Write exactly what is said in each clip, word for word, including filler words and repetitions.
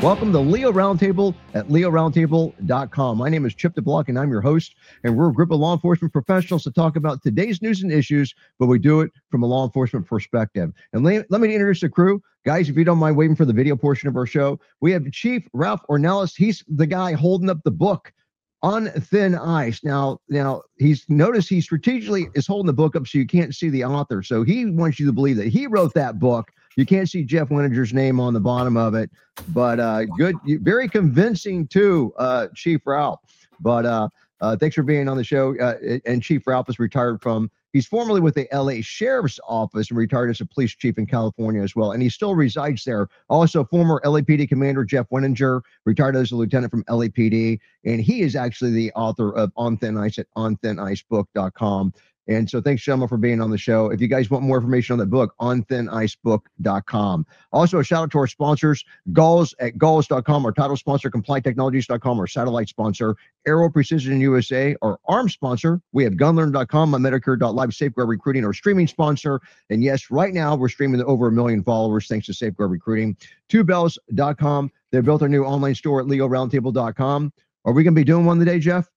Welcome to Leo Roundtable at leo roundtable dot com. My name is Chip DeBlock, and I'm your host, and we're a group of law enforcement professionals to talk about today's news and issues, but we do it from a law enforcement perspective. And let, let me introduce the crew. Guys, if you don't mind waiting for the video portion of our show, we have Chief Ralph Ornelas. He's the guy holding up the book, On Thin Ice. Now, now he's noticed he strategically is holding the book up so you can't see the author. So he wants you to believe that he wrote that book. You can't see Jeff Winninger's name on the bottom of it, but uh, good, very convincing too, uh, Chief Ralph. But uh, uh, thanks for being on the show. Uh, and Chief Ralph is retired from, he's formerly with the L A Sheriff's Office and retired as a police chief in California as well. And he still resides there. Also, former L A P D Commander Jeff Winninger, retired as a lieutenant from L A P D. And he is actually the author of On Thin Ice at on thin ice book dot com. And so thanks, gentlemen, for being on the show. If you guys want more information on that book, on thin ice book dot com. Also, a shout out to our sponsors, Galls at galls dot com, our title sponsor, comply technologies dot com, our satellite sponsor, Aero Precision U S A, our arms sponsor. We have gun learn dot com, my medicare dot live, Safeguard Recruiting, our streaming sponsor. And yes, right now we're streaming to over a million followers thanks to Safeguard Recruiting. two bells dot com. They built our new online store at leo roundtable dot com. Are we going to be doing one today, Jeff?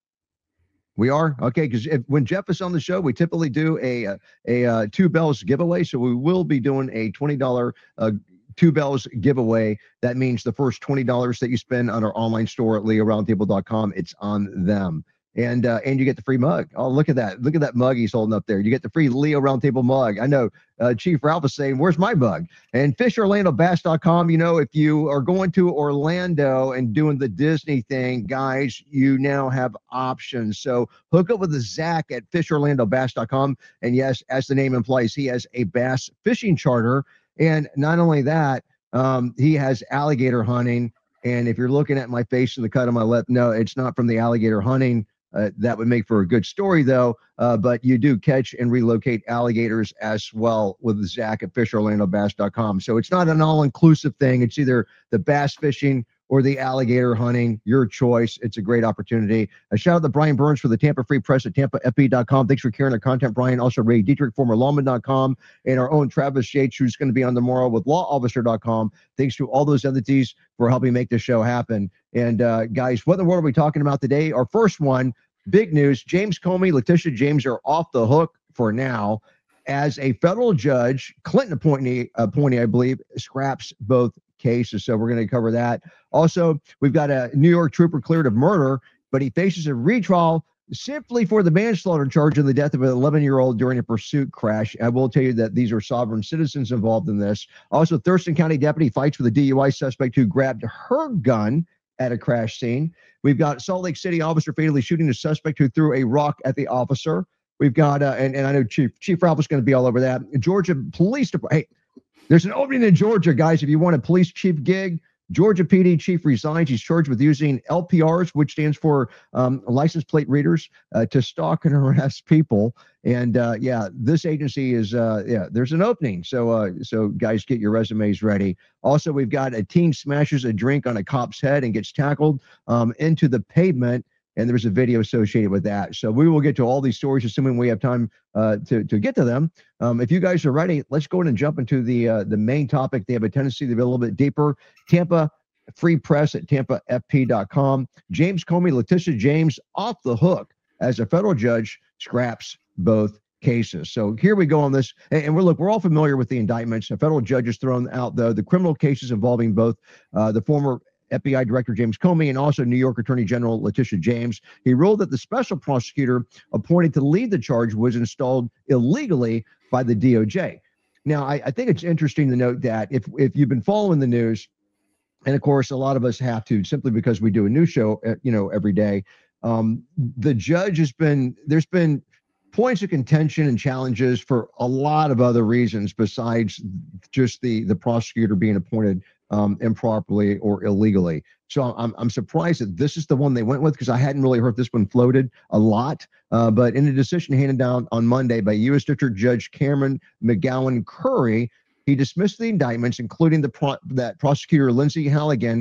We are? Okay, because when Jeff is on the show, we typically do a a, a uh, Two Bells giveaway. So we will be doing a twenty dollars uh, Two Bells giveaway. That means the first twenty dollars that you spend on our online store at leo roundtable dot com, it's on them. And uh, and you get the free mug. Oh, look at that. Look at that mug he's holding up there. You get the free Leo Roundtable mug. I know uh, Chief Ralph is saying, where's my mug? And fish orlando bass dot com, you know, if you are going to Orlando and doing the Disney thing, guys, you now have options. So hook up with the Zach at fish orlando bass dot com. And yes, as the name implies, he has a bass fishing charter. And not only that, um, he has alligator hunting. And if you're looking at my face and the cut on my lip, no, it's not from the alligator hunting. Uh, that would make for a good story, though. Uh, but you do catch and relocate alligators as well with Zach at fish orlando bass dot com. So it's not an all-inclusive thing. It's either the bass fishing or the alligator hunting, your choice. It's a great opportunity. A shout out to Brian Burns for the Tampa Free Press at tampa f b dot com. Thanks for carrying our content, Brian. Also, Ray Dietrich, former lawman dot com, and our own Travis Yates, who's going to be on tomorrow with law officer dot com. Thanks to all those entities for helping make this show happen. And uh, guys, what in the world are we talking about today? Our first one, big news. James Comey, Letitia James are off the hook for now as a federal judge, Clinton appointee, appointee I believe, scraps both cases. So we're going to cover that. Also, we've got a New York trooper cleared of murder, but he faces a retrial simply for the manslaughter charge of the death of an eleven-year-old during a pursuit crash. I will tell you that these are sovereign citizens involved in this. Also, Thurston County deputy fights with a D U I suspect who grabbed her gun at a crash scene. We've got Salt Lake City officer fatally shooting a suspect who threw a rock at the officer. We've got, uh, and, and I know Chief Chief Ralph is going to be all over that. Georgia Police Department. Hey, there's an opening in Georgia, guys. If you want a police chief gig, Georgia P D chief resigns. He's charged with using L P Rs, which stands for um, license plate readers, uh, to stalk and harass people. And uh, yeah, this agency is, uh, yeah, there's an opening. So, uh, so guys, get your resumes ready. Also, we've got a teen smashes a drink on a cop's head and gets tackled um, into the pavement. And there's a video associated with that. So we will get to all these stories, assuming we have time uh, to, to get to them. Um, if you guys are ready, let's go ahead and jump into the uh, the main topic. They have a tendency to be a little bit deeper. Tampa Free Press at tampa f p dot com. James Comey, Letitia James off the hook as a federal judge scraps both cases. So here we go on this. And, and we're look, we're all familiar with the indictments. A federal judge has thrown out the, the criminal cases involving both uh, the former F B I Director James Comey and also New York Attorney General Letitia James. He ruled that the special prosecutor appointed to lead the charge was installed illegally by the D O J. Now, I, I think it's interesting to note that if if you've been following the news, and of course, a lot of us have to simply because we do a news show, uh, you know, every day. Um, the judge has been, there's been points of contention and challenges for a lot of other reasons besides just the the prosecutor being appointed um, improperly or illegally. So I'm I'm surprised that this is the one they went with because I hadn't really heard this one floated a lot. Uh, but in a decision handed down on Monday by U S District Judge Cameron McGowan Curry, he dismissed the indictments, including the pro- that prosecutor Lindsay Halligan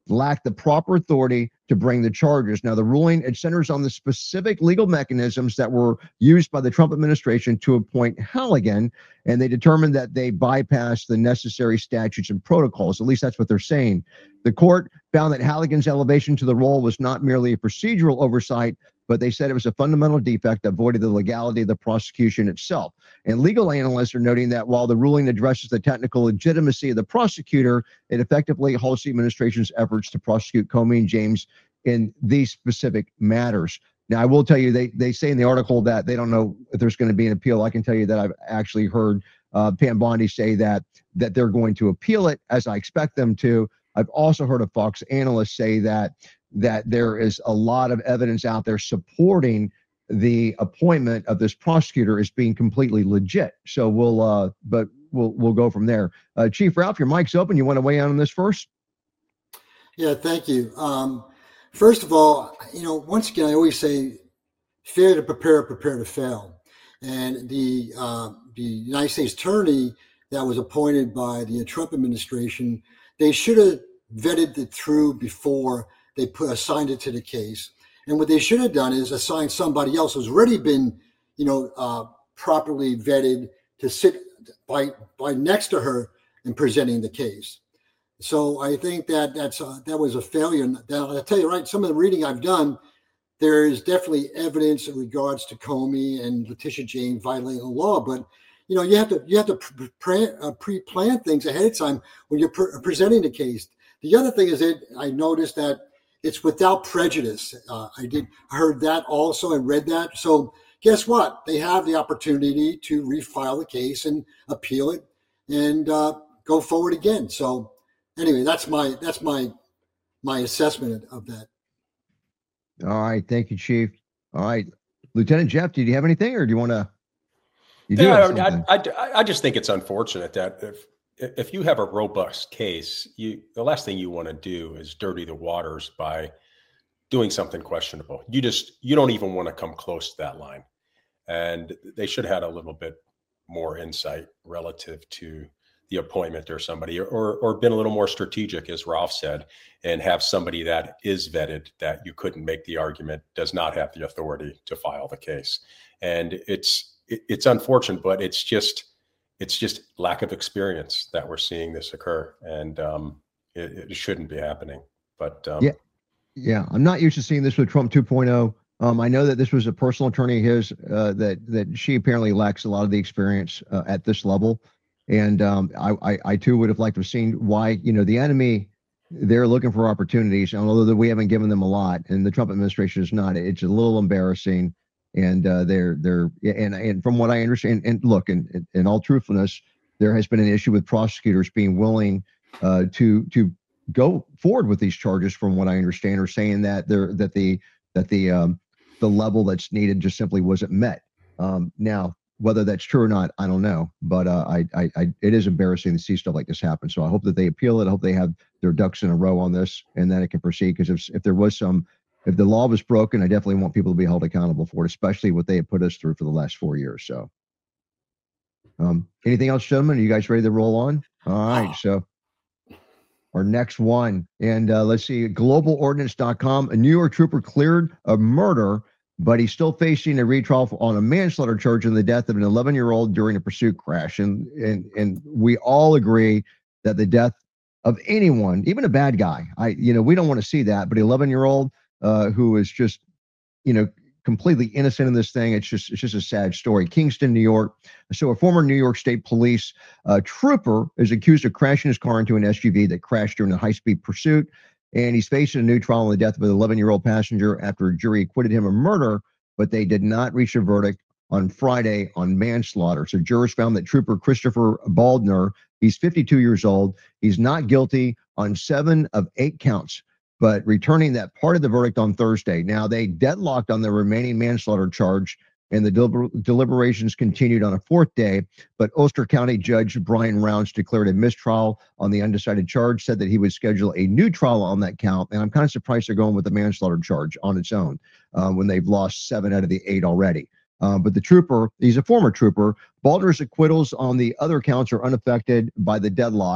lacked the proper authority to bring the charges. Now, the ruling, it centers on the specific legal mechanisms that were used by the Trump administration to appoint Halligan, and they determined that they bypassed the necessary statutes and protocols. At least that's what they're saying. The court found that Halligan's elevation to the role was not merely a procedural oversight, but they said it was a fundamental defect that voided the legality of the prosecution itself. And legal analysts are noting that while the ruling addresses the technical legitimacy of the prosecutor, it effectively halts the administration's efforts to prosecute Comey and James in these specific matters. Now, I will tell you, they they say in the article that they don't know if there's going to be an appeal. I can tell you that I've actually heard uh, Pam Bondi say that that they're going to appeal it, as I expect them to. I've also heard a Fox analyst say that that there is a lot of evidence out there supporting the appointment of this prosecutor as being completely legit. So we'll, uh, but we'll we'll go from there. Uh, Chief Ralph, your mic's open. You want to weigh in on this first? Yeah, thank you. Um, first of all, you know, once again, I always say, fail to prepare, prepare to fail. And the uh, the United States attorney that was appointed by the Trump administration, they should have vetted it through before they put assigned it to the case. And what they should have done is assign somebody else who's already been, you know, uh, properly vetted to sit by by next to her in presenting the case. So I think that that's uh, that was a failure. Now, I'll tell you, right, some of the reading I've done, there is definitely evidence in regards to Comey and Letitia James violating the law. But you know, you have to you have to pre uh, pre-plan things ahead of time when you're pre presenting the case. The other thing is that I noticed that it's without prejudice. Uh, I did I heard that also and read that. So guess what? They have the opportunity to refile the case and appeal it and uh, go forward again. So anyway, that's my that's my my assessment of that. All right, thank you, Chief. All right, Lieutenant Jeff, did you have anything, or do you want to? You do yeah, I, I, I just think it's unfortunate that if if you have a robust case, you the last thing you want to do is dirty the waters by doing something questionable. You just you don't even want to come close to that line. And they should have had a little bit more insight relative to the appointment or somebody, or or been a little more strategic, as Ralph said, and have somebody that is vetted, that you couldn't make the argument does not have the authority to file the case. And it's it's unfortunate, but it's just it's just lack of experience that we're seeing this occur, and um, it, it shouldn't be happening. But um, yeah, yeah, I'm not used to seeing this with Trump two point oh. Um, I know that this was a personal attorney of his, uh, that that she apparently lacks a lot of the experience uh, at this level. And um, I, I, I too would have liked to have seen why, you know, the enemy, they're looking for opportunities. And although we haven't given them a lot, and the Trump administration is not, it's a little embarrassing. And uh, they're they're and and from what I understand, and look, in in all truthfulness, there has been an issue with prosecutors being willing uh, to to go forward with these charges. From what I understand, or saying that they're that the that the um, the level that's needed just simply wasn't met. Um, now, whether that's true or not, I don't know. But uh, I, I, I, it is embarrassing to see stuff like this happen. So I hope that they appeal it. I hope they have their ducks in a row on this, and then it can proceed. Because if if there was some, if the law was broken, I definitely want people to be held accountable for it, especially what they have put us through for the last four years. So, um, anything else, gentlemen? Are you guys ready to roll on? All right. So our next one, and uh, let's see, global ordinance dot com. A New York trooper cleared a murder, but he's still facing a retrial on a manslaughter charge in the death of an eleven-year-old during a pursuit crash. And and and we all agree that the death of anyone, even a bad guy, I you know we don't want to see that. But an eleven-year-old uh, who is just you know completely innocent in this thing, it's just it's just a sad story. Kingston, New York. So a former New York State Police uh, trooper is accused of crashing his car into an S U V that crashed during a high-speed pursuit. And he's facing a new trial on the death of an eleven-year-old passenger after a jury acquitted him of murder, but they did not reach a verdict on Friday on manslaughter. So jurors found that Trooper Christopher Baldner, he's fifty-two years old, he's not guilty on seven of eight counts, but returning that part of the verdict on Thursday. Now, they deadlocked on the remaining manslaughter charge, and the deliber deliberations continued on a fourth day, but Ulster County Judge Brian Rounds declared a mistrial on the undecided charge, said that he would schedule a new trial on that count, and I'm kind of surprised they're going with the manslaughter charge on its own uh, when they've lost seven out of the eight already. Uh, but the trooper, he's a former trooper. Baldner's acquittals on the other counts are unaffected by the deadlock,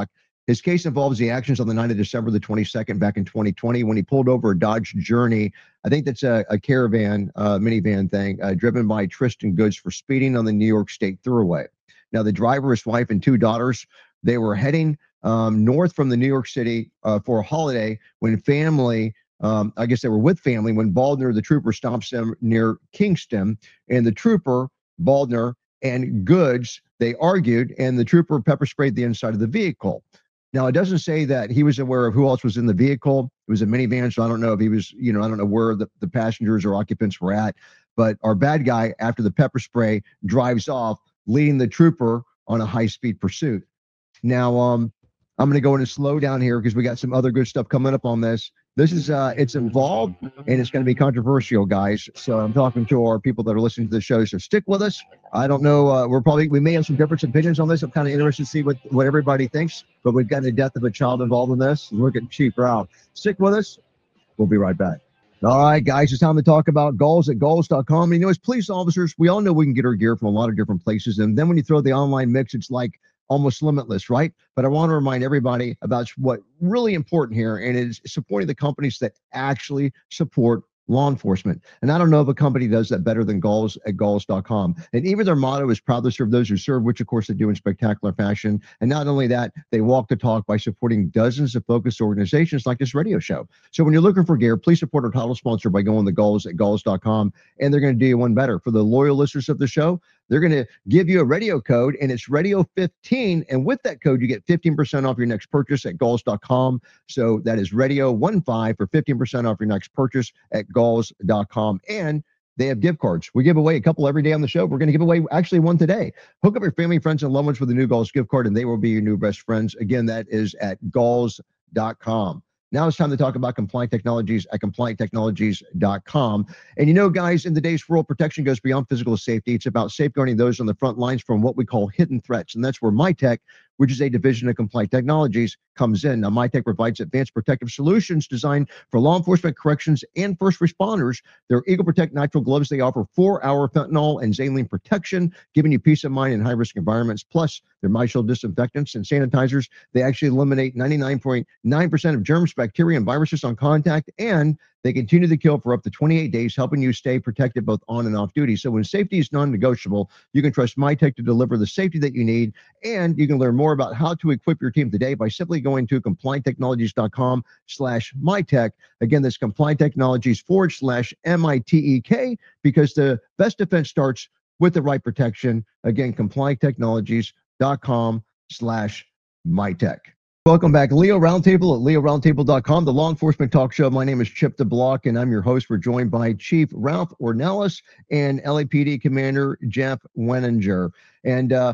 His case involves the actions on the night of December the twenty-second back in twenty twenty when he pulled over a Dodge Journey. I think that's a, a caravan, uh, minivan thing, uh, driven by Tristan Goods for speeding on the New York State Thruway. Now, the driver, his wife, and two daughters, they were heading um, north from the New York City uh, for a holiday when family, um, I guess they were with family, when Baldner, the trooper, stops them near Kingston. And the trooper, Baldner, and Goods, they argued, and the trooper pepper sprayed the inside of the vehicle. Now, it doesn't say that he was aware of who else was in the vehicle. It was a minivan, so I don't know if he was, you know, I don't know where the, the passengers or occupants were at. But our bad guy, after the pepper spray, drives off, leading the trooper on a high-speed pursuit. Now, um, I'm going to go into slow down here because we got some other good stuff coming up on this. This is, uh, it's involved, and it's going to be controversial, guys. So I'm talking to our people that are listening to the show, so stick with us. I don't know, uh, we're probably, we may have some different opinions on this. I'm kind of interested to see what, what everybody thinks, but we've got the death of a child involved in this. Look at Chief Ralph. Stick with us. We'll be right back. All right, guys, it's time to talk about Galls at Galls dot com. You know, as police officers, we all know we can get our gear from a lot of different places. And then when you throw the online mix, it's like almost limitless, right? But I want to remind everybody about what really important here, and it is supporting the companies that actually support law enforcement. And I don't know if a company does that better than Galls at Galls dot com. And even their motto is proud to serve those who serve, which of course they do in spectacular fashion. And not only that, they walk the talk by supporting dozens of focused organizations like this radio show. So when you're looking for gear, please support our title sponsor by going to Galls at Galls dot com. And they're going to do you one better. For the loyal listeners of the show, they're going to give you a radio code, and it's radio fifteen. And with that code, you get fifteen percent off your next purchase at Galls dot com. So that is radio fifteen for fifteen percent off your next purchase at Galls dot com. And they have gift cards. We give away a couple every day on the show. We're going to give away actually one today. Hook up your family, friends, and loved ones with a new Galls gift card, and they will be your new best friends. Again, that is at Galls dot com. Now it's time to talk about Compliant Technologies at Compliant Technologies dot com. And you know, guys, in today's world, protection goes beyond physical safety. It's about safeguarding those on the front lines from what we call hidden threats. And that's where MyTech, which is a division of Compliant Technologies, comes in. Now, MyTech provides advanced protective solutions designed for law enforcement, corrections, and first responders. Their Eagle Protect nitrile gloves, they offer four-hour fentanyl and xylene protection, giving you peace of mind in high-risk environments. Plus, their MyShield disinfectants and sanitizers, they actually eliminate ninety-nine point nine percent of germs, bacteria, and viruses on contact, and they continue to kill for up to twenty-eight days, helping you stay protected both on and off duty. So when safety is non-negotiable, you can trust MyTech to deliver the safety that you need, and you can learn more about how to equip your team today by simply going to Compliant Technologies dot com slash MyTech. Again, that's Compliant Technologies forward slash M I T E K, because the best defense starts with the right protection. Again, Compliant Technologies dot com slash MyTech. Welcome back. Leo Roundtable at Leo Roundtable dot com, the law enforcement talk show. My name is Chip DeBlock, and I'm your host. We're joined by Chief Ralph Ornelas and L A P D Commander Jeff Weninger. And uh,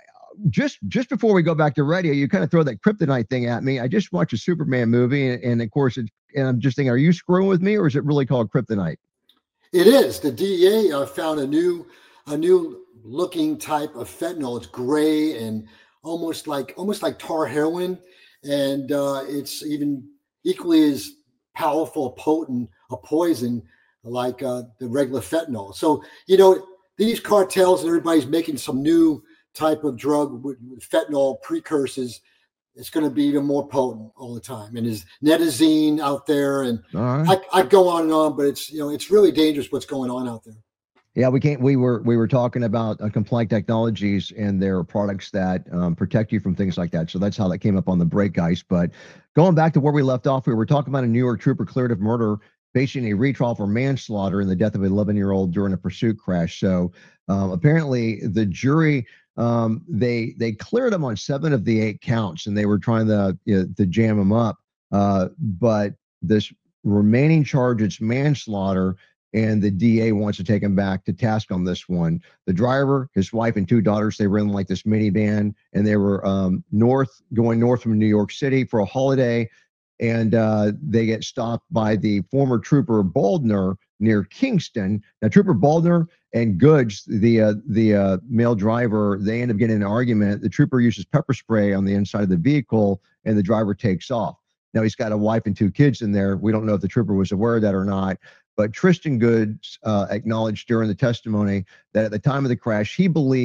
just just before we go back to radio, you kind of throw that kryptonite thing at me. I just watched a Superman movie, and, and of course, it, and I'm just thinking, are you screwing with me, or is it really called kryptonite? It is. The D E A uh, found a new, a new looking type of fentanyl. It's gray and almost like almost like tar heroin, and uh, it's even equally as powerful, potent a poison like uh, the regular fentanyl. So you know these cartels and everybody's making some new type of drug with, with fentanyl precursors. It's going to be even more potent all the time. And there's netazine out there, and right. I, I go on and on, but it's you know it's really dangerous what's going on out there. Yeah, we can't. We were we were talking about uh, Compliant Technologies and their products that um, protect you from things like that. So that's how that came up on the break, guys. But going back to where we left off, we were talking about a New York trooper cleared of murder, facing a retrial for manslaughter in the death of an eleven-year-old during a pursuit crash. So um, apparently, the jury um, they they cleared him on seven of the eight counts, and they were trying to you know, to jam him up. Uh, but this remaining charge, it's manslaughter. And the D A wants to take him back to task on this one. The driver, his wife, and two daughters, they were in like this minivan, and they were um, north, going north from New York City for a holiday. And uh, they get stopped by the former trooper Baldner near Kingston. Now, Trooper Baldner and Goods, the uh, the uh, male driver, they end up getting in an argument. The trooper uses pepper spray on the inside of the vehicle, and the driver takes off. Now, he's got a wife and two kids in there. We don't know if the trooper was aware of that or not. But Tristan Goods uh, acknowledged during the testimony that at the time of the crash, he believed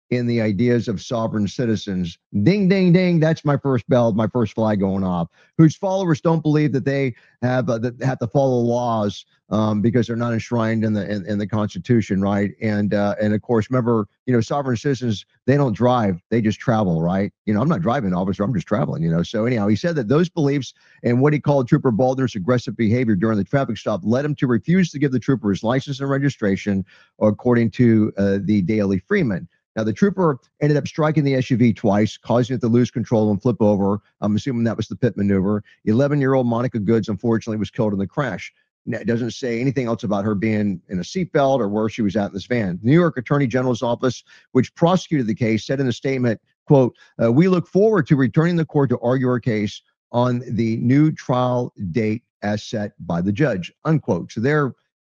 in the ideas of sovereign citizens. Ding, ding, ding. That's my first bell, my first flag going off. Whose followers don't believe that they have uh, that have to follow laws um, because they're not enshrined in the in, in the Constitution, right? And uh, and of course, remember, you know, sovereign citizens, they don't drive, they just travel, right? You know, I'm not driving, officer, I'm just traveling. You know, so anyhow, he said that those beliefs and what he called Trooper Baldner's aggressive behavior during the traffic stop led him to refuse to give the trooper his license and registration, according to uh, the Daily Freeman. Now, the trooper ended up striking the S U V twice, causing it to lose control and flip over. I'm assuming that was the pit maneuver. eleven-year-old Monica Goods, unfortunately, was killed in the crash. Now, it doesn't say anything else about her being in a seatbelt or where she was at in this van. The New York Attorney General's office, which prosecuted the case, said in a statement, quote, uh, we look forward to returning the court to argue our case on the new trial date as set by the judge, unquote. So they're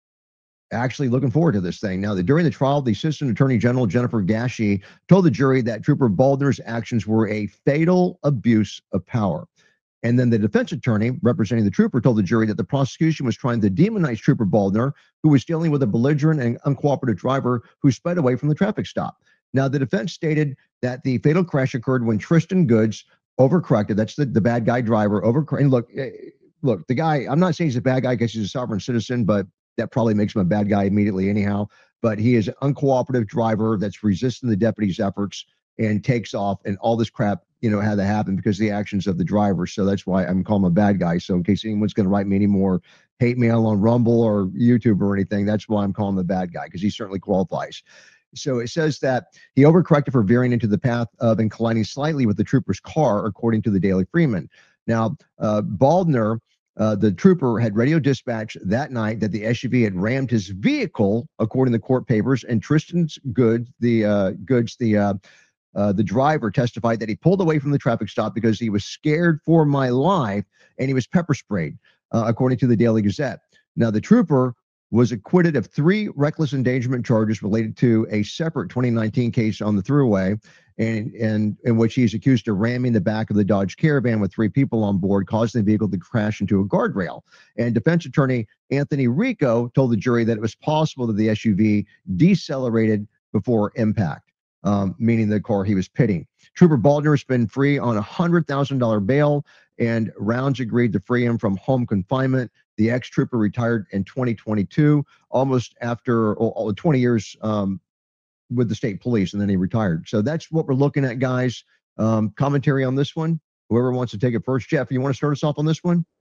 actually looking forward to this thing. Now, that during the trial, the Assistant Attorney General, Jennifer Gashi, told the jury that Trooper Baldner's actions were a fatal abuse of power. And then the defense attorney representing the trooper told the jury that the prosecution was trying to demonize Trooper Baldner, who was dealing with a belligerent and uncooperative driver who sped away from the traffic stop. Now, the defense stated that the fatal crash occurred when Tristan Goods overcorrected. That's the, the bad guy driver. Overcorrected. And look, look, the guy, I'm not saying he's a bad guy because he's a sovereign citizen, but that probably makes him a bad guy immediately anyhow. But he is an uncooperative driver that's resisting the deputy's efforts and takes off, and all this crap, you know, had to happen because of the actions of the driver. So that's why I'm calling him a bad guy. So in case anyone's going to write me any more hate mail on Rumble or YouTube or anything, that's why I'm calling him a bad guy, because he certainly qualifies. So it says that he overcorrected for veering into the path of and colliding slightly with the trooper's car, according to the Daily Freeman. Now, uh, Baldner, Uh, the trooper had radio dispatch that night that the S U V had rammed his vehicle, according to court papers. And Tristan's Goods, the uh, Goods, the uh, uh, the driver, testified that he pulled away from the traffic stop because he was scared for my life, and he was pepper sprayed, uh, according to the Daily Gazette. Now, the trooper was acquitted of three reckless endangerment charges related to a separate twenty nineteen case on the Thruway, and, and in which he is accused of ramming the back of the Dodge Caravan with three people on board, causing the vehicle to crash into a guardrail. And defense attorney Anthony Rico told the jury that it was possible that the S U V decelerated before impact, um, meaning the car he was pitting. Trooper Baldner has been free on a one hundred thousand dollars bail, and Rounds agreed to free him from home confinement. The ex-trooper retired in twenty twenty-two, almost after oh, twenty years um, with the state police, and then he retired. So that's what we're looking at, guys. Um, commentary on this one? Whoever wants to take it first. Jeff, you want to start us off on this one?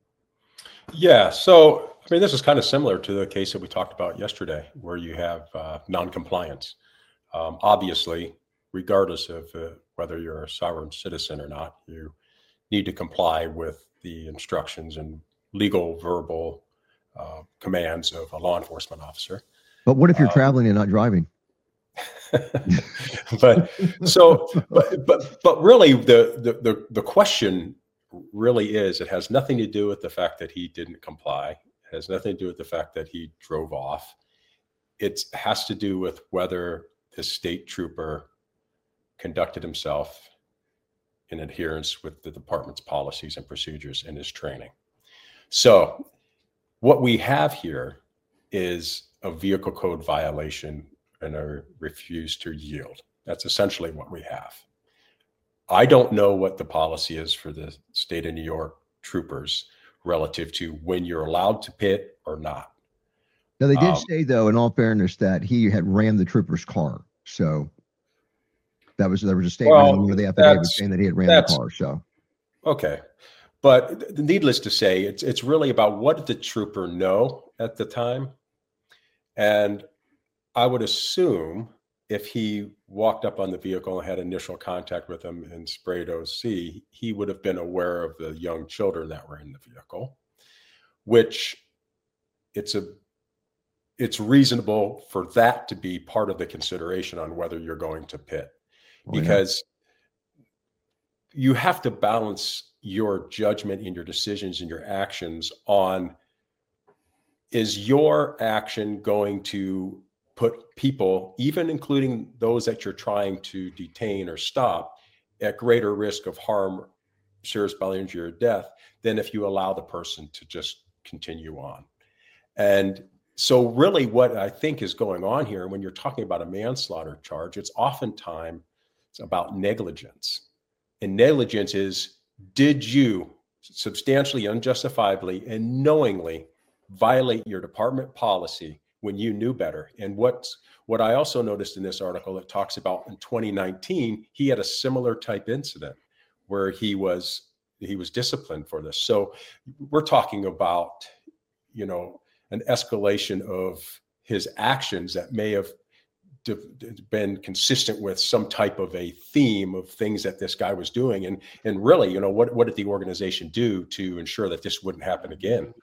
Yeah. So, I mean, this is kind of similar to the case that we talked about yesterday, where you have uh, non-compliance. Um, obviously, regardless of uh, whether you're a sovereign citizen or not, you need to comply with the instructions and legal verbal uh, commands of a law enforcement officer. But what if you're um, traveling and not driving? but so, but but but really, the, the the the question really is, it has nothing to do with the fact that he didn't comply. It has nothing to do with the fact that he drove off. It has to do with whether the state trooper conducted himself in adherence with the department's policies and procedures in his training. So what we have here is a vehicle code violation and a refuse to yield. That's essentially what we have. I don't know what the policy is for the state of New York troopers relative to when you're allowed to pit or not. Now, they did um, say, though, in all fairness, that he had rammed the trooper's car. So that was, there was a statement well, in one of the affidavits saying that he had rammed the car. So, okay. But needless to say, it's it's really about what did the trooper know at the time. And I would assume if he walked up on the vehicle and had initial contact with him and sprayed O C, he would have been aware of the young children that were in the vehicle, which it's a it's reasonable for that to be part of the consideration on whether you're going to pit, oh, because yeah. you have to balance your judgment in your decisions and your actions on, is your action going to put people, even including those that you're trying to detain or stop, at greater risk of harm, serious bodily injury, or death than if you allow the person to just continue on. And so really what I think is going on here, when you're talking about a manslaughter charge, it's oftentimes it's about negligence. And negligence is, did you substantially, unjustifiably, and knowingly violate your department policy when you knew better? And what's what I also noticed in this article, it talks about in twenty nineteen, he had a similar type incident where he was he was disciplined for this. So we're talking about, you know, an escalation of his actions that may have been consistent with some type of a theme of things that this guy was doing. And, and really, you know, what, what did the organization do to ensure that this wouldn't happen again?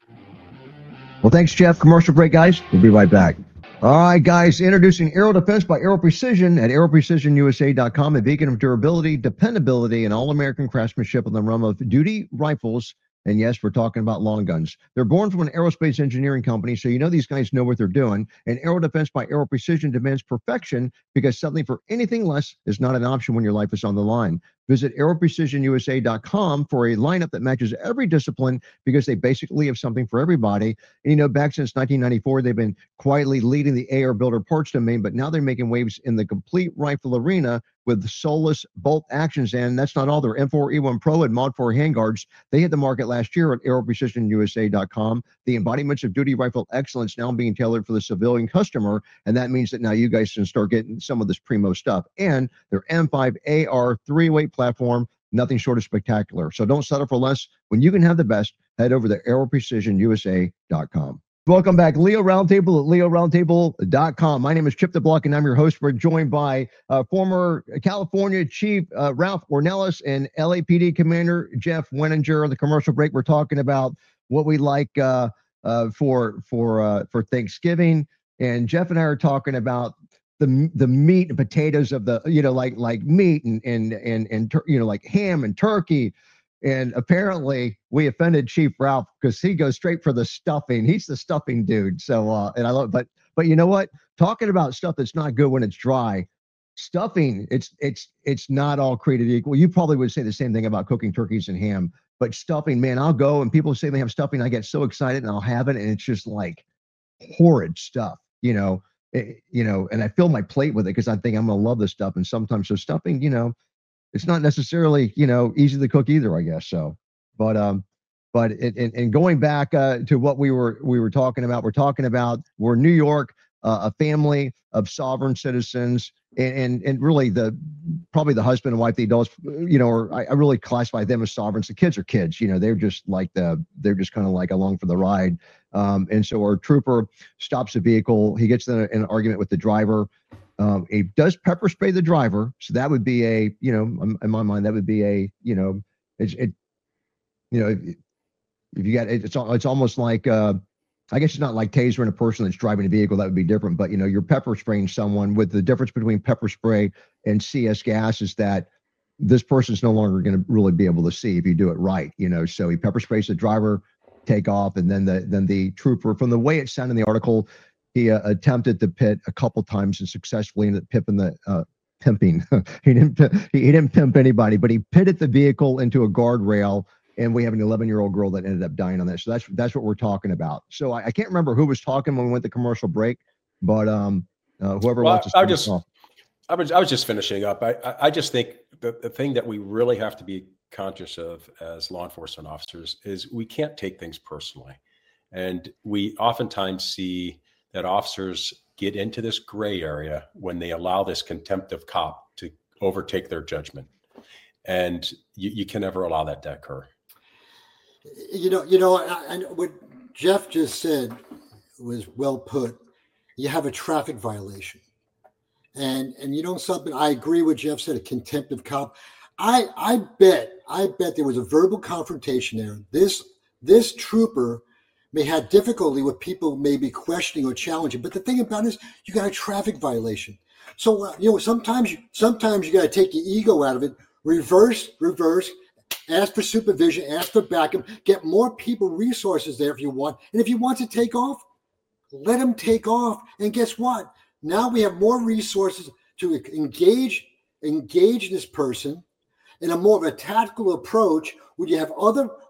Well, thanks, Jeff. Commercial break, guys. We'll be right back. All right, guys, introducing Aero Defense by Aero Precision at aero precision u s a dot com, a beacon of durability, dependability, and all-American craftsmanship in the realm of duty rifles. And yes, we're talking about long guns. They're born from an aerospace engineering company, so you know these guys know what they're doing. And Aero Defense by Aero Precision demands perfection because something for anything less is not an option when your life is on the line. Visit aero precision u s a dot com for a lineup that matches every discipline because they basically have something for everybody. And you know, back since nineteen ninety-four, they've been quietly leading the A R builder parts domain, but now they're making waves in the complete rifle arena with soulless bolt actions. And that's not all. Their M four E one Pro and Mod four handguards, they hit the market last year at aero precision u s a dot com. The embodiments of duty rifle excellence now being tailored for the civilian customer. And that means that now you guys can start getting some of this primo stuff. And their M five A R three-weight platform, nothing short of spectacular. So don't settle for less. When you can have the best, head over to aero precision u s a dot com. Welcome back. Leo Roundtable at leo roundtable dot com. My name is Chip DeBlock, and I'm your host. We're joined by uh, former California Chief uh, Ralph Ornelas and L A P D Commander Jeff Weninger. On the commercial break, we're talking about what we like uh, uh, for for uh, for Thanksgiving, and Jeff and I are talking about the the meat and potatoes of the, you know, like like meat and and and and you know, like ham and turkey. And apparently we offended Chief Ralph because he goes straight for the stuffing. He's the stuffing dude. So uh and I love, but but you know what? Talking about stuff that's not good when it's dry, stuffing, it's it's it's not all created equal. You probably would say the same thing about cooking turkeys and ham, but stuffing, man, I'll go and people say they have stuffing, I get so excited and I'll have it, and it's just like horrid stuff, you know. It, you know, and I fill my plate with it because I think I'm gonna love this stuff. And sometimes so stuffing, you know, it's not necessarily, you know, easy to cook either, I guess. So, but um, but it, and, and going back uh, to what we were we were talking about, we're talking about we're New York, uh, a family of sovereign citizens, and, and and really the probably the husband and wife, the adults, you know, or I, I really classify them as sovereigns. The kids are kids, you know, they're just like the they're just kind of like along for the ride. Um, and so our trooper stops the vehicle. He gets in, a, in an argument with the driver. Um, he does pepper spray the driver. So that would be a, you know, in my mind, that would be a, you know, it's, it, you know, if, if you got, it's, it's almost like, uh, I guess it's not like tasering a person that's driving a vehicle. That would be different. But, you know, you're pepper spraying someone. With the difference between pepper spray and C S gas is that this person's no longer going to really be able to see if you do it right, you know. So he pepper sprays the driver, take off, and then the then the trooper, from the way it sounded in the article, he uh, attempted to pit a couple times and successfully ended up pimping the uh, pimping. he didn't he, he didn't pimp anybody, but he pitted the vehicle into a guardrail, and we have an eleven-year-old girl that ended up dying on that. So that's that's what we're talking about. So I, I can't remember who was talking when we went to commercial break, but um, uh, whoever well, wants to. I just off. I was I was just finishing up. I I, I just think the, the thing that we really have to be conscious of as law enforcement officers is we can't take things personally. And we oftentimes see that officers get into this gray area when they allow this contempt of cop to overtake their judgment. And you, you can never allow that to occur. You know, you know, and what Jeff just said was well put. You have a traffic violation. And and you know something, I agree with Jeff said, a contempt of cop. I I bet, I bet there was a verbal confrontation there. This this trooper may have difficulty with people maybe questioning or challenging. But the thing about it is, you got a traffic violation. So uh, you know, sometimes you sometimes you got to take your ego out of it. Reverse, reverse. Ask for supervision. Ask for backup. Get more people, resources there if you want. And if you want to take off, let them take off. And guess what? Now we have more resources to engage engage this person in a more of a tactical approach, where you have other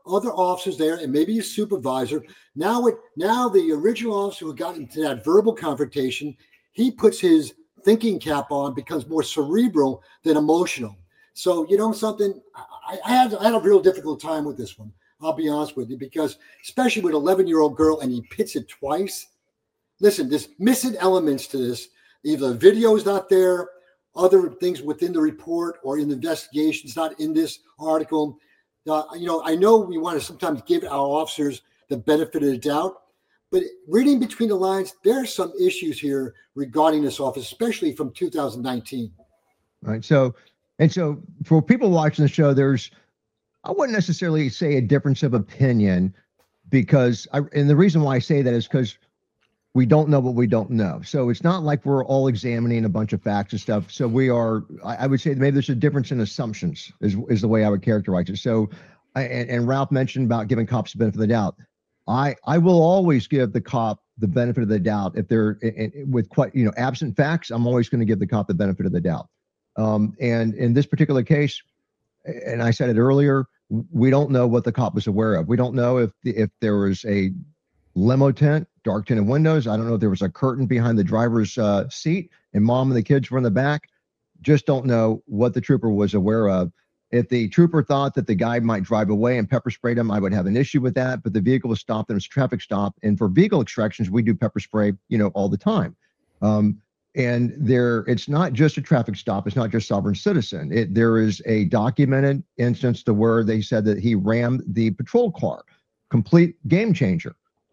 other officers there and maybe a supervisor. Now, it, now the original officer who got into that verbal confrontation, he puts his thinking cap on, becomes more cerebral than emotional. So, you know something, I, I, had, I had a real difficult time with this one. I'll be honest with you, because especially with an eleven-year-old girl and he pits it twice. Listen, there's missing elements to this. Either the video is not there, other things within the report or in the investigations not in this article. Uh, you know, I know we want to sometimes give our officers the benefit of the doubt, but reading between the lines, there are some issues here regarding this office, especially from two thousand nineteen. All right. So, and so for people watching the show, there's, I wouldn't necessarily say a difference of opinion, because I, and the reason why I say that is because we don't know what we don't know. So it's not like we're all examining a bunch of facts and stuff. So we are, I, I would say maybe there's a difference in assumptions is, is the way I would characterize it. So, I, and, and Ralph mentioned about giving cops the benefit of the doubt. I, I will always give the cop the benefit of the doubt. If they're in, in, with quite, you know, absent facts, I'm always going to give the cop the benefit of the doubt. Um, and in this particular case, and I said it earlier, we don't know what the cop was aware of. We don't know if the, if there was a limo tent, dark tinted windows. I don't know if there was a curtain behind the driver's uh, seat and mom and the kids were in the back. Just don't know what the trooper was aware of. If the trooper thought that the guy might drive away and pepper sprayed him, I would have an issue with that. But the vehicle was stopped and it was a traffic stop. And for vehicle extractions, we do pepper spray, you know, all the time. Um, And there, it's not just a traffic stop. It's not just sovereign citizen. It, there is a documented instance to where they said that he rammed the patrol car. Complete game changer.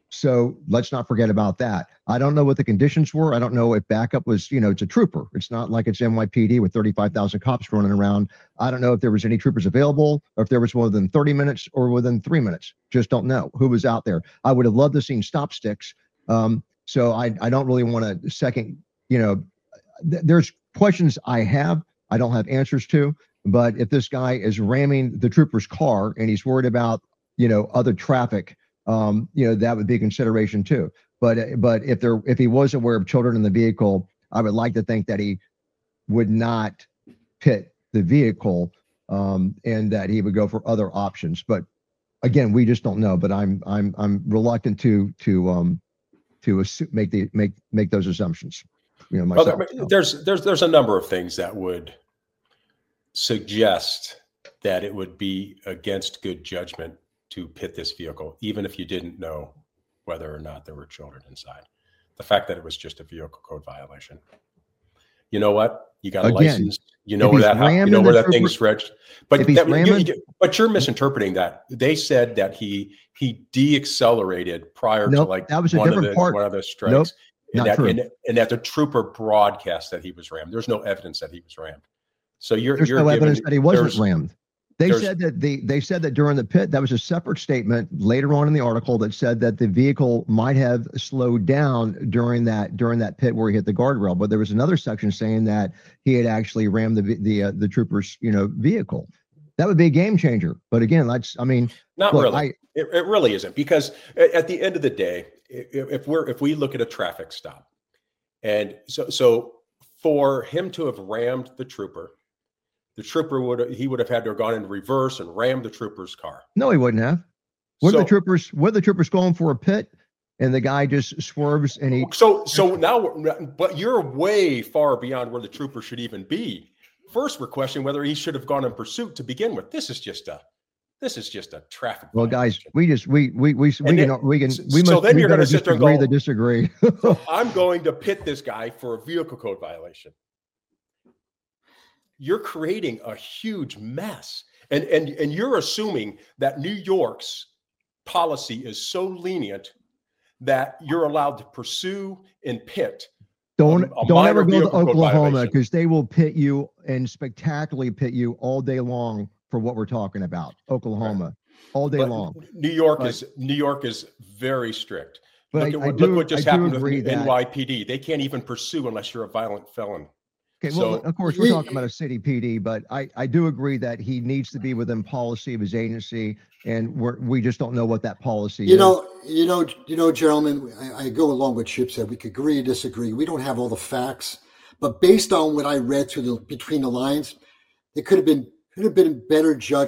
So let's not forget about that. I don't know what the conditions were. I don't know if backup was, you know, it's a trooper. It's not like it's N Y P D with thirty-five thousand cops running around. I don't know if there was any troopers available or if there was within thirty minutes or within three minutes. Just don't know who was out there. I would have loved to have seen stop sticks. Um, so I, I don't really want to second, you know, th- there's questions I have, I don't have answers to, but if this guy is ramming the trooper's car and he's worried about, you know, other traffic, um, you know, that would be a consideration too. But, but if there, if he was aware of children in the vehicle, I would like to think that he would not pit the vehicle, um, and that he would go for other options. But again, we just don't know, but I'm, I'm, I'm reluctant to, to, um, to assume, make the, make, make those assumptions. You know, myself, well, there, there's there's there's a number of things that would suggest that it would be against good judgment to pit this vehicle, even if you didn't know whether or not there were children inside. The fact that it was just a vehicle code violation. You know what? You got a Again, license. You know where that you know where that thing is registered. But that, ramming, you, but you're misinterpreting that. They said that he he de-accelerated prior nope, to like that was a one, different of the, part. one of the strikes. Nope. And Not that, true. and, and that the trooper broadcast that he was rammed. There's no evidence that he was rammed. So you're there's you're no given, evidence that he wasn't rammed. They there's- said that the they said that during the pit, that was a separate statement later on in the article that said that the vehicle might have slowed down during that during that pit where he hit the guardrail. But there was another section saying that he had actually rammed the the uh, the trooper's you know vehicle. That would be a game changer. But again, let's I mean, not look, really. I, it, it really isn't, because at the end of the day, if we're if we look at a traffic stop, and so so for him to have rammed the trooper, the trooper would he would have had to have gone in reverse and rammed the trooper's car. No, he wouldn't have. What so, the troopers? What the troopers going for a pit, and the guy just swerves and he. So so now, but you're way far beyond where the trooper should even be. First, we're questioning whether he should have gone in pursuit to begin with. This is just a. This is just a traffic. Well, guys, we just we we we we then, can we can we so must. then we you're going to sit there and agree go, to disagree. So I'm going to pit this guy for a vehicle code violation. You're creating a huge mess, and and and you're assuming that New York's policy is so lenient that you're allowed to pursue and pit. Don't a, a don't ever go to vehicle code Oklahoma, violation. because they will pit you and spectacularly pit you all day long for what we're talking about. Oklahoma, all day But long. New York But- is New York is very strict. But Look I- at I what, do- look what just I do happened agree with that- N Y P D. They can't even pursue unless you're a violent felon. Okay, well, So- of course, we're talking about a city P D, but I, I do agree that he needs to be within policy of his agency, and we're, we just don't know what that policy You is. know, you know, you know, gentlemen, I, I go along with Chip said. We could agree, disagree. We don't have all the facts, but based on what I read through the between the lines, it could have been could have been better judgment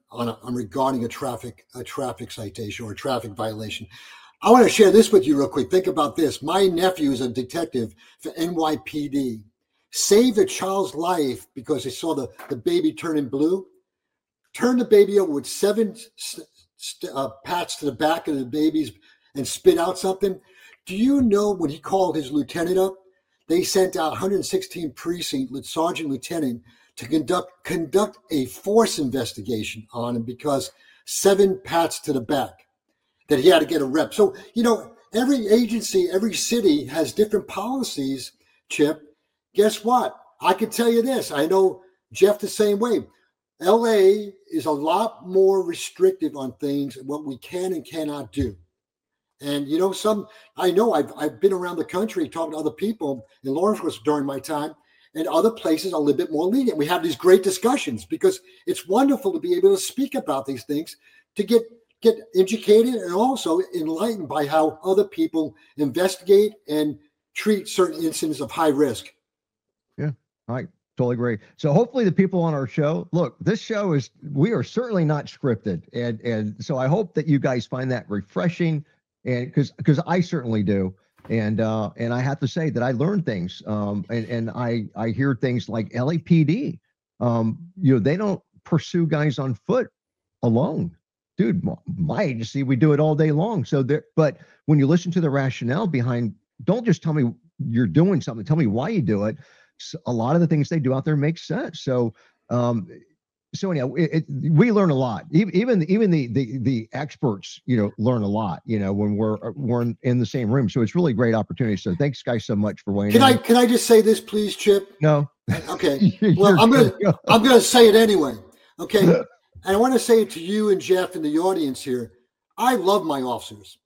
on, a, on regarding a traffic a traffic citation or a traffic violation. I want to share this with you real quick. Think about this. My nephew is a detective for N Y P D. Saved a child's life because they saw the, the baby turning blue. Turned the baby over with seven st- st- uh, pats to the back of the babies and spit out something. Do you know when he called his lieutenant up, they sent out one hundred sixteen precinct sergeant lieutenant to conduct conduct a force investigation on him because seven pats to the back, that he had to get a rep. So, you know, every agency, every city has different policies, Chip. Guess what? I can tell you this. I know Jeff the same way. L A is a lot more restrictive on things, what we can and cannot do. And, you know, some, I know I've, I've been around the country talking to other people in law enforcement during my time, and other places are a little bit more lenient. We have these great discussions because it's wonderful to be able to speak about these things, to get get educated and also enlightened by how other people investigate and treat certain incidents of high risk. Yeah, I totally agree. So hopefully the people on our show, look, this show is, we are certainly not scripted. And, and so I hope that you guys find that refreshing, and because, because I certainly do. And, uh, and I have to say that I learned things, um, and, and I, I hear things like L A P D, um, you know, they don't pursue guys on foot alone. Dude, my agency, we do it all day long. So there, but when you listen to the rationale behind, don't just tell me you're doing something, tell me why you do it. So a lot of the things they do out there make sense. So, um, so anyhow, it, it, we learn a lot. Even even even the the the experts, you know, learn a lot. You know, when we're we're in the same room. So it's really a great opportunity. So thanks, guys, so much for weighing in. Can I in. can I just say this, please, Chip? No. Okay. Well, I'm gonna I'm gonna say it anyway. Okay. And I want to say it to you and Jeff and the audience here. I love my officers.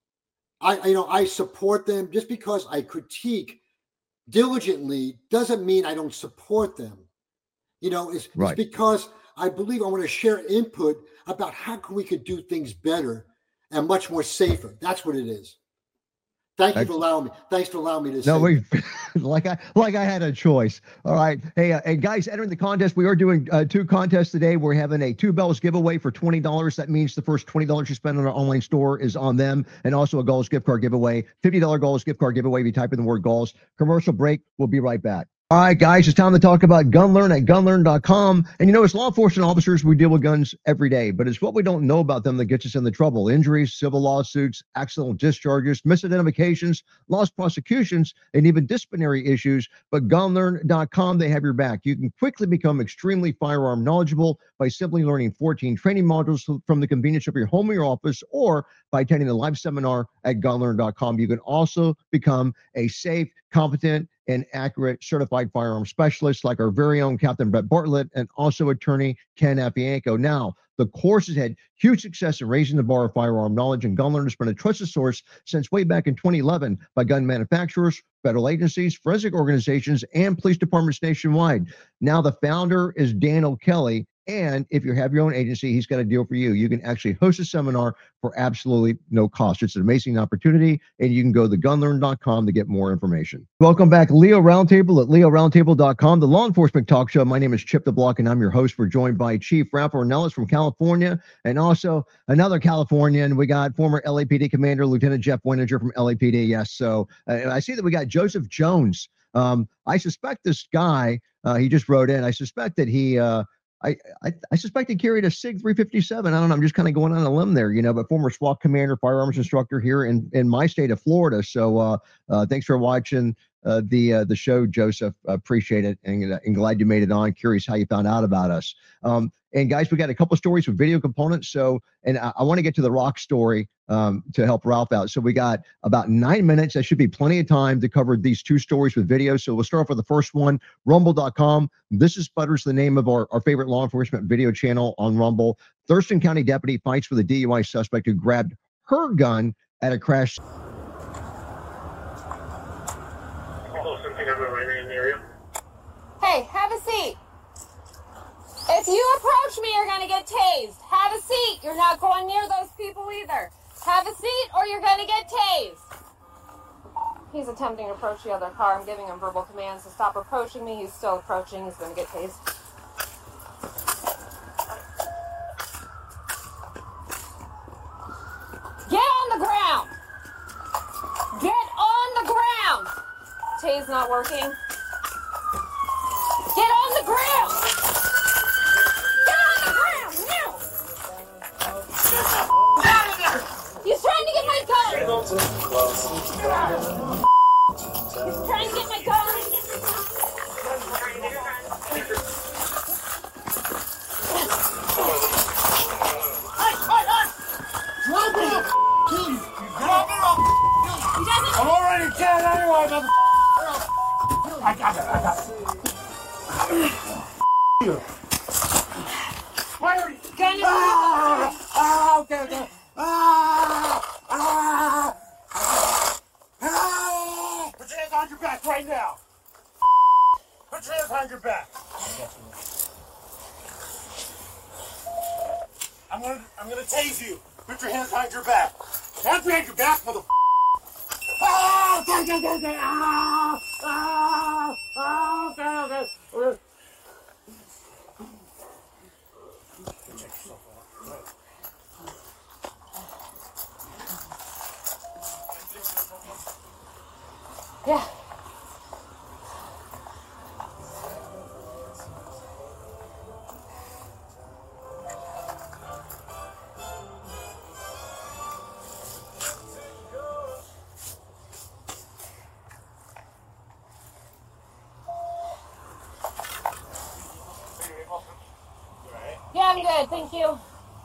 I you know I support them. Just because I critique diligently doesn't mean I don't support them. You know, it's, right. it's because I believe I want to share input about how can we could do things better and much more safer. That's what it is. Thank you Excellent. for allowing me. Thanks for allowing me to no, say we like I like I had a choice. All right. Hey, uh, and guys, entering the contest, we are doing uh, two contests today. We're having a two bells giveaway for twenty dollars. That means the first twenty dollars you spend on our online store is on them, and also a Galls gift card giveaway. fifty dollars Galls gift card giveaway if you type in the word Galls. Commercial break. We'll be right back. All right, guys, it's time to talk about GunLearn at gun learn dot com. And you know, as law enforcement officers, we deal with guns every day, but it's what we don't know about them that gets us into trouble. Injuries, civil lawsuits, accidental discharges, misidentifications, lost prosecutions, and even disciplinary issues. But gun learn dot com, they have your back. You can quickly become extremely firearm knowledgeable by simply learning fourteen training modules from the convenience of your home or your office, or by attending the live seminar at gun learn dot com. You can also become a safe, competent, and accurate certified firearm specialist like our very own Captain Brett Bartlett and also attorney Ken Apianco. Now, the course has had huge success in raising the bar of firearm knowledge, and GunLearn has been a trusted source since way back in twenty eleven by gun manufacturers, federal agencies, forensic organizations, and police departments nationwide. Now, the founder is Dan O'Kelly, and if you have your own agency, he's got a deal for you. You can actually host a seminar for absolutely no cost. It's an amazing opportunity, and you can go to gun learn dot com to get more information. Welcome back, Leo Roundtable at leo roundtable dot com, the law enforcement talk show. My name is Chip DeBlock, and I'm your host. We're joined by Chief Ralph Ornelas from California, and also another Californian. We got former L A P D Commander Lieutenant Jeff Wininger from L A P D. Yes, so uh, I see that we got Joseph Jones. Um, I suspect this guy, uh, he just wrote in, I suspect that he, uh, I, I, I suspect he carried a SIG three fifty-seven. I don't know. I'm just kind of going on a limb there, you know, but former SWAT commander, firearms instructor here in, in my state of Florida. So uh, uh, thanks for watching uh, the uh, the show, Joseph. Uh, appreciate it. And, uh, and glad you made it on. Curious how you found out about us. Um, and guys, we got a couple stories with video components. So, and I, I want to get to the rock story um, to help Ralph out. So we got about nine minutes. That should be plenty of time to cover these two stories with video. So we'll start off with the first one, rumble dot com. This is Sputters, the name of our, our favorite law enforcement video channel on Rumble. Thurston County deputy fights with a D U I suspect who grabbed her gun at a crash. Hey, have a seat. If you approach me, you're going to get tased. Have a seat. You're not going near those people either. Have a seat or you're going to get tased. He's attempting to approach the other car. I'm giving him verbal commands to stop approaching me. He's still approaching. He's going to get tased. tase not working? Get on the ground! Get on the ground, now! He's trying to get my gun! He's trying to get my gun! Drop it up, please. Drop it up. I'm already dead anyway, mother. I got it. I got it. Why are you? Gun is Ah, ah, okay, okay. Ah, ah, ah. Put your hands on your back right now. Put your hands on your back. I'm gonna, I'm gonna tase you. Put your hands behind your back. Hands behind your back, mother. Ah, okay, okay, okay, okay. Ah, ah, ah, okay, okay. Okay. Yeah. Yeah, I'm good, thank you.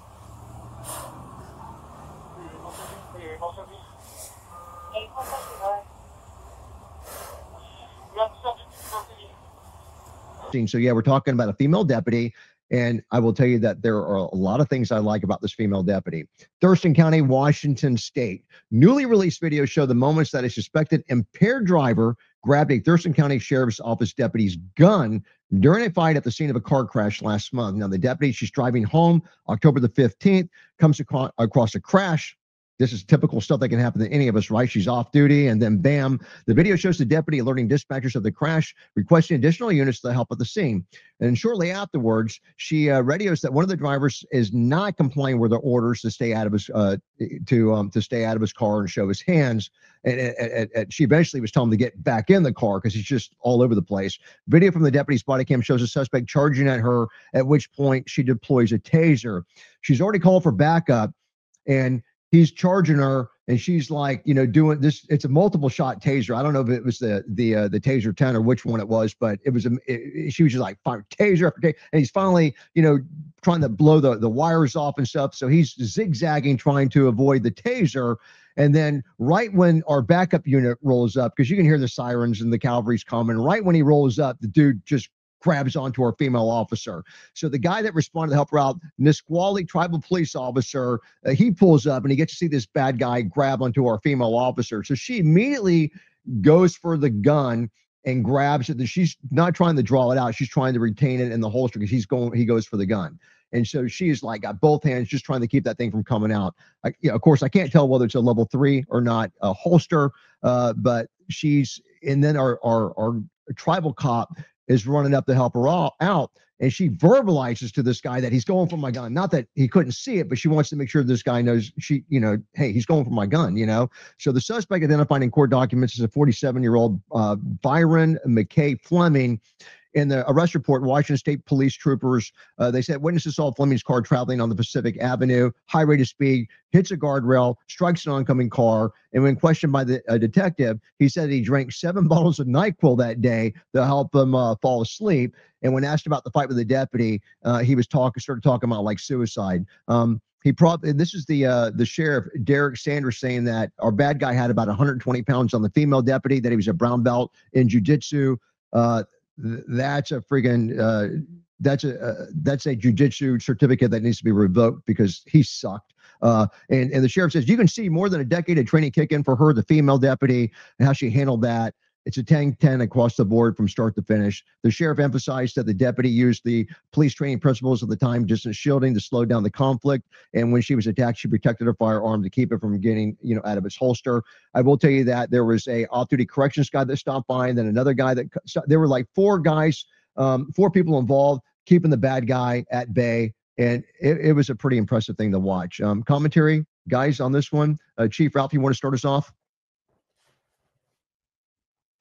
So yeah, we're talking about a female deputy, and I will tell you that there are a lot of things I like about this female deputy. Thurston County, Washington State. Newly released videos show the moments that a suspected impaired driver grabbed a Thurston County Sheriff's Office deputy's gun during a fight at the scene of a car crash last month. Now, the deputy, she's driving home October the fifteenth, comes across, across a crash. This is typical stuff that can happen to any of us, right? She's off duty, and then bam, the video shows the deputy alerting dispatchers of the crash, requesting additional units to help at the scene. And shortly afterwards, she uh, radios that one of the drivers is not complying with the orders to stay out of his uh, to um, to stay out of his car and show his hands. And, and, and, and she eventually was telling him to get back in the car because he's just all over the place. Video from the deputy's body cam shows a suspect charging at her, at which point she deploys a taser. She's already called for backup, and he's charging her, and she's like, you know, doing this. It's a multiple shot taser. I don't know if it was the the uh, the taser ten or which one it was, but it was a. It, she was just like fire taser after taser, and he's finally, you know, trying to blow the the wires off and stuff. So he's zigzagging, trying to avoid the taser. And then right when our backup unit rolls up, because you can hear the sirens and the cavalry's coming, right when he rolls up, the dude just grabs onto our female officer. So the guy that responded to help her out, Nisqually tribal police officer, uh, he pulls up and he gets to see this bad guy grab onto our female officer. So she immediately goes for the gun and grabs it. She's not trying to draw it out. She's trying to retain it in the holster because he's going, he goes for the gun. And so she's like got both hands just trying to keep that thing from coming out. I, you know, of course, I can't tell whether it's a level three or not a holster, uh, but she's, and then our, our, our tribal cop is running up to help her all out. And she verbalizes to this guy that he's going for my gun. Not that he couldn't see it, but she wants to make sure this guy knows she, you know, hey, he's going for my gun, you know? So the suspect identified in court documents is a forty-seven year old uh, Byron McKay Fleming. In the arrest report, Washington State police troopers, uh, they said witnesses saw Fleming's car traveling on the Pacific Avenue, high rate of speed, hits a guardrail, strikes an oncoming car. And when questioned by the uh, detective, he said he drank seven bottles of NyQuil that day to help him uh, fall asleep. And when asked about the fight with the deputy, uh, he was talking, started talking about like suicide. Um, He probably, this is the uh, the sheriff, Derek Sanders, saying that our bad guy had about one hundred twenty pounds on the female deputy, that he was a brown belt in jiu-jitsu. Uh, th- that's a friggin', uh, that's a uh, that's a jiu-jitsu certificate that needs to be revoked because he sucked. Uh, and, and the sheriff says, you can see more than a decade of training kick in for her, the female deputy, and how she handled that. It's a ten ten across the board from start to finish. The sheriff emphasized that the deputy used the police training principles of the time, distance shielding, to slow down the conflict. And when she was attacked, she protected her firearm to keep it from getting, you know, out of its holster. I will tell you that there was a off-duty corrections guy that stopped by, and then another guy that, there were like four guys, um, four people involved, keeping the bad guy at bay. And it, it was a pretty impressive thing to watch. Um, commentary, guys, on this one. Uh, Chief Ralph, you want to start us off?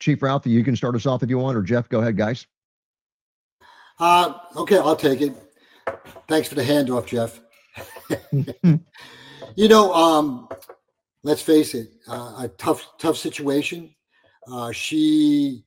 Chief Ralph, you can start us off if you want, or Jeff, go ahead, guys. Uh, okay, I'll take it. Thanks for the handoff, Jeff. You know, um, let's face it, uh, a tough, tough situation. Uh, she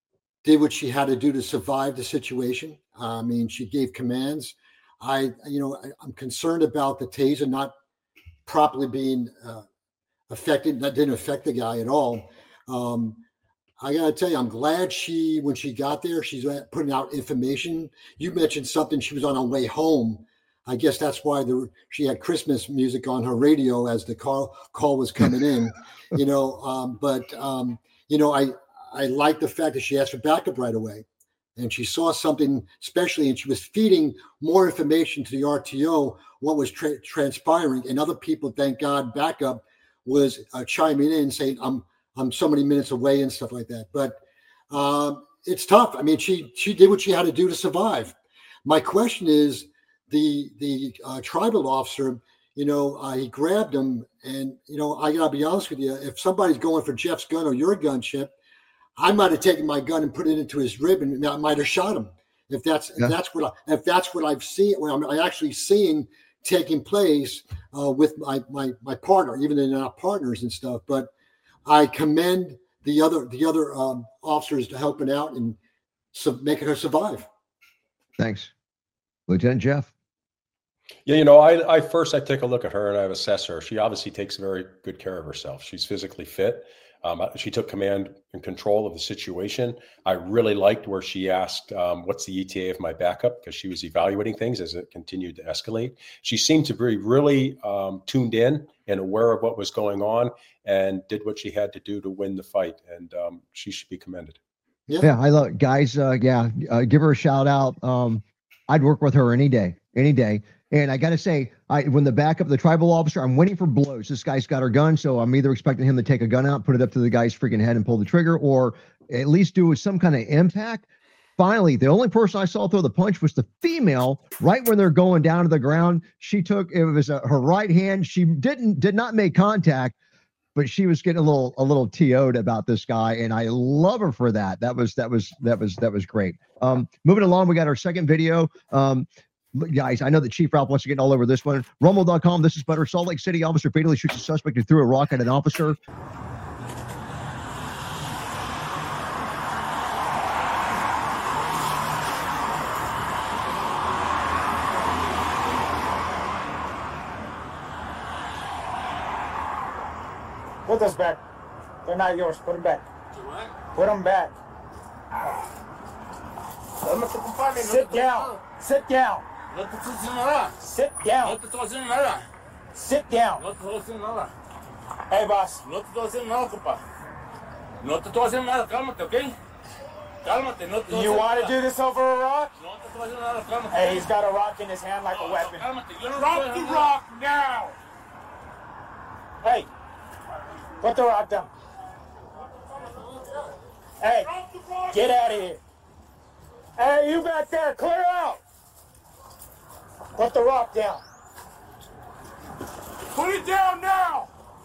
did what she had to do to survive the situation. Uh, I mean, she gave commands. I, you know, I, I'm concerned about the taser not properly being uh, affected. That didn't affect the guy at all. Um, I got to tell you, I'm glad she, when she got there, she's putting out information. You mentioned something. She was on her way home. I guess that's why the, she had Christmas music on her radio as the call call was coming in, you know. Um, but um, you know, I I like the fact that she asked for backup right away, and she saw something especially, and she was feeding more information to the R T O what was tra- transpiring, and other people, thank God, backup was uh, chiming in saying I'm I'm so many minutes away and stuff like that. But um, it's tough. I mean, she she did what she had to do to survive. My question is, the the uh, tribal officer, you know, uh, he grabbed him, and you know, I gotta be honest with you. If somebody's going for Jeff's gun or your gun, Chip, I might have taken my gun and put it into his rib, and I might have shot him. If that's yeah. if that's what I, if that's what I've seen, what I'm actually seeing taking place uh, with my my my partner, even though they're not partners and stuff. But I commend the other the other um, officers to helping out and su- making her survive. Thanks, Lieutenant Jeff. Yeah, you know, I, I first I take a look at her and I assess her. She obviously takes very good care of herself. She's physically fit. Um, she took command and control of the situation. I really liked where she asked, um, what's the E T A of my backup? Because she was evaluating things as it continued to escalate. She seemed to be really um, tuned in and aware of what was going on and did what she had to do to win the fight. And um, she should be commended. Yeah, yeah I love guys. Uh, yeah, uh, give her a shout out. Um, I'd work with her any day, any day. And I got to say, I when the backup, the tribal officer, I'm waiting for blows. This guy's got her gun, so I'm either expecting him to take a gun out, put it up to the guy's freaking head and pull the trigger, or at least do some kind of impact. Finally, the only person I saw throw the punch was the female. Right when they're going down to the ground, she took it was a, her right hand. She didn't did not make contact, but she was getting a little a little T O'd about this guy, and I love her for that. That was that was that was that was great. Um, moving along, we got our second video. Um, Guys, I know that Chief Ralph wants to get all over this one. Rumble dot com, this is better. Salt Lake City officer fatally shoots a suspect who threw a rock at an officer. Put those back. They're not yours. Put them back. Put them back. Sit down. Sit down. Sit down. Sit down. Hey, boss. No te estoy haciendo nada, compa. No te estoy haciendo nada. Cálmate, ¿ok? Cálmate. No te estoy You want to do this over a rock? No te estoy haciendo nada. Cálmate. Hey, he's got a rock in his hand like a weapon. Cálmate. Yo no Drop the rock now. Hey, put the rock down. Hey, get out of here. Hey, you back there, clear out. Put the rock down. Put it down now.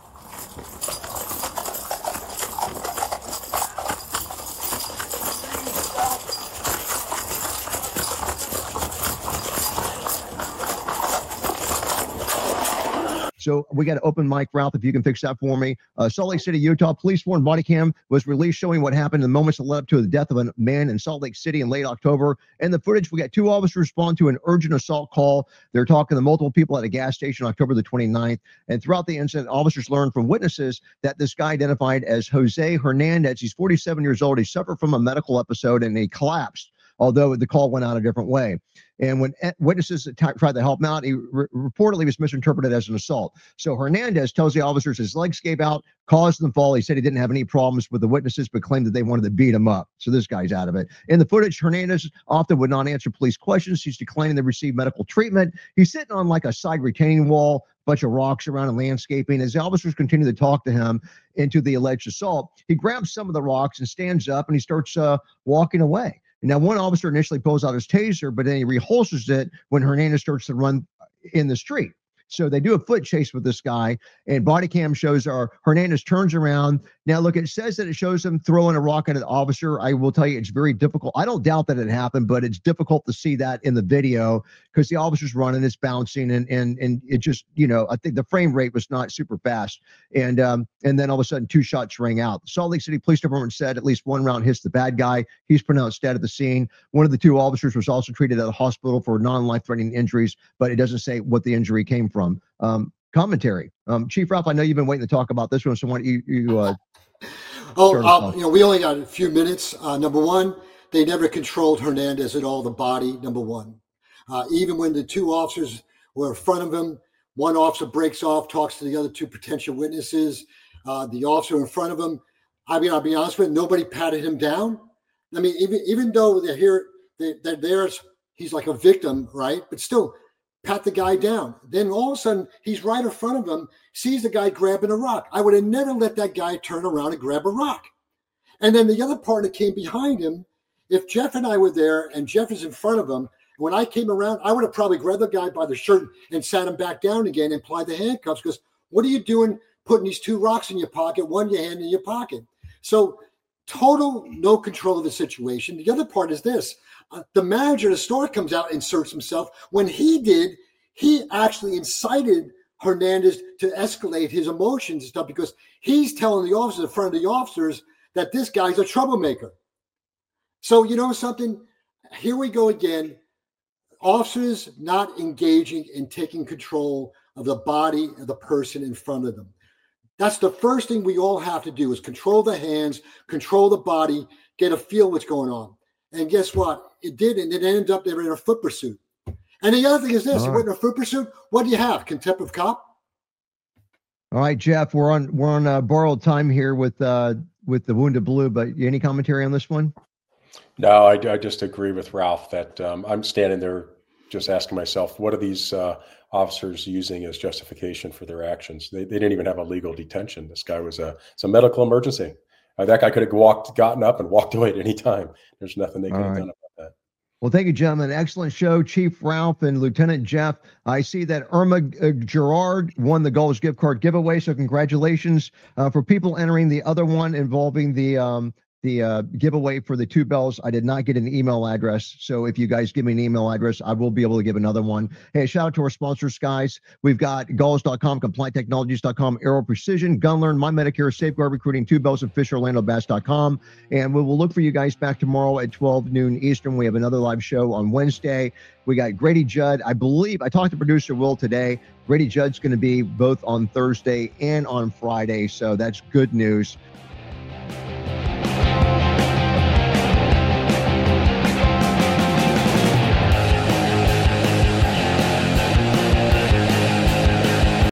So we got to open mic, Ralph, if you can fix that for me. Uh, Salt Lake City, Utah, police-sworn body cam was released showing what happened in the moments that led up to the death of a man in Salt Lake City in late October. In the footage, we got two officers respond to an urgent assault call. They're talking to multiple people at a gas station October the twenty-ninth. And throughout the incident, officers learned from witnesses that this guy identified as Jose Hernandez. He's forty-seven years old. He suffered from a medical episode and he collapsed, although the call went out a different way. And when witnesses tried to help him out, he re- reportedly was misinterpreted as an assault. So Hernandez tells the officers his legs gave out, caused them fall. He said he didn't have any problems with the witnesses, but claimed that they wanted to beat him up. So this guy's out of it. In the footage, Hernandez often would not answer police questions. He's declining to receive medical treatment. He's sitting on like a side retaining wall, bunch of rocks around and landscaping. As the officers continue to talk to him into the alleged assault, he grabs some of the rocks and stands up and he starts uh, walking away. Now, one officer initially pulls out his taser, but then he reholsters it when Hernandez starts to run in the street. So they do a foot chase with this guy, and body cam shows our Hernandez turns around. Now, look, it says that it shows him throwing a rock at an officer. I will tell you, it's very difficult. I don't doubt that it happened, but it's difficult to see that in the video because the officer's running, it's bouncing, and and and it just, you know, I think the frame rate was not super fast. And um, and then all of a sudden, two shots rang out. The Salt Lake City Police Department said at least one round hits the bad guy. He's pronounced dead at the scene. One of the two officers was also treated at a hospital for non-life-threatening injuries, but it doesn't say what the injury came from. Um, commentary. Um, Chief Ralph, I know you've been waiting to talk about this one, so why don't you, you uh, Oh, uh, you know, we only got a few minutes. Uh, number one, they never controlled Hernandez at all, the body, number one. Uh, even when the two officers were in front of him, one officer breaks off, talks to the other two potential witnesses. Uh, the officer in front of him, I mean, I'll be honest with you, nobody patted him down. I mean, even even though they're here, they, they're there, he's like a victim, right? But still, pat the guy down. Then all of a sudden, he's right in front of him, sees the guy grabbing a rock. I would have never let that guy turn around and grab a rock. And then the other partner came behind him. If Jeff and I were there and Jeff is in front of him, when I came around, I would have probably grabbed the guy by the shirt and sat him back down again and applied the handcuffs because what are you doing putting these two rocks in your pocket, one your hand in your pocket? So total no control of the situation. The other part is this. Uh, the manager of the store comes out and inserts himself. When he did, he actually incited Hernandez to escalate his emotions and stuff because he's telling the officers in front of the officers that this guy's a troublemaker. So you know something? Here we go again. Officers not engaging in taking control of the body of the person in front of them. That's the first thing we all have to do is control the hands, control the body, get a feel what's going on. And guess what? It did, and it ended up they were in a foot pursuit. And the other thing is this: All you right. went in a foot pursuit. What do you have? Contempt of cop? All right, Jeff, we're on we're on uh, borrowed time here with uh, with the Wounded Blue, but any commentary on this one? No, I, I just agree with Ralph that um, I'm standing there just asking myself, what are these uh, officers using as justification for their actions? They, they didn't even have a legal detention. This guy was a it's a medical emergency. Uh, that guy could have walked, gotten up, and walked away at any time. There's nothing they could All have right. done about that. Well, thank you, gentlemen. Excellent show, Chief Ralph and Lieutenant Jeff. I see that Irma uh, Gerard won the Gold's gift card giveaway, so congratulations. Uh, for people entering the other one involving the um, the uh, giveaway for the two bells, I did not get an email address, so if you guys give me an email address, I will be able to give another one. Hey, shout out to our sponsors, guys. We've got Galls dot com, Compliant Technologies dot com, Aero Precision, Gunlearn, My Medicare, Safeguard Recruiting, Two Bells, and Fisher Orlando Bass dot com. And we will look for you guys back tomorrow at twelve noon Eastern. We have another live show on Wednesday. We got Grady Judd. I believe I talked to producer Will today. Grady Judd's going to be both on Thursday and on Friday, so that's good news.